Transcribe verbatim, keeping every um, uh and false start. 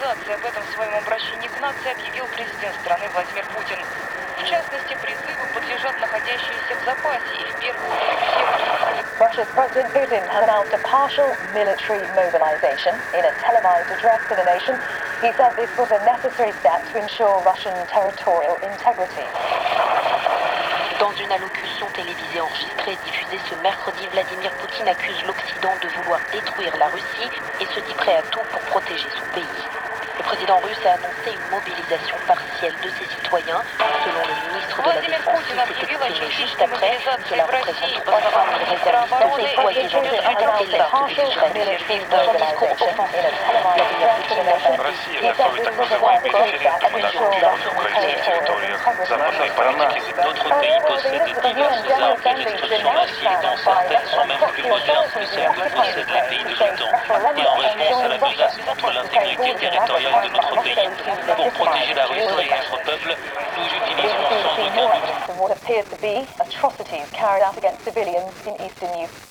организации. Об этом в своем обращении к нации объявил президент страны Владимир Путин. В частности, призыву подлежат находящиеся в запасе и в первую очередь все военные. Russia's President Putin has announced a partial military mobilization in a televised address to the nation. He said this was a necessary step to ensure Russian territorial integrity. Dans une allocution télévisée enregistrée et diffusée ce mercredi, Vladimir Poutine accuse l'Occident de vouloir détruire la Russie et se dit prêt à tout pour protéger son pays. Le président russe a annoncé une mobilisation partielle de ses citoyens. Selon le ministre de la Défense, il s'est exprimé juste après. Cela représente trois cent mille réservistes déployés dans toute l'est de l'Ukraine. Dans son discours offensif, Vladimir Poutine n'a pas Россия готовит так называемый референдум о захвате украинских территориях. Западные политики. Notre pays possède diverses armes de destruction massive dont certaines sont même plus modernes que celles que possèdent les pays de l'OTAN. Et en réponse à la menace contre l'intégrité territoriale de notre pays, pour protéger la Russie et notre peuple, nous utilisons sans aucun doute What appears to be atrocities carried out against civilians in eastern Ukraine.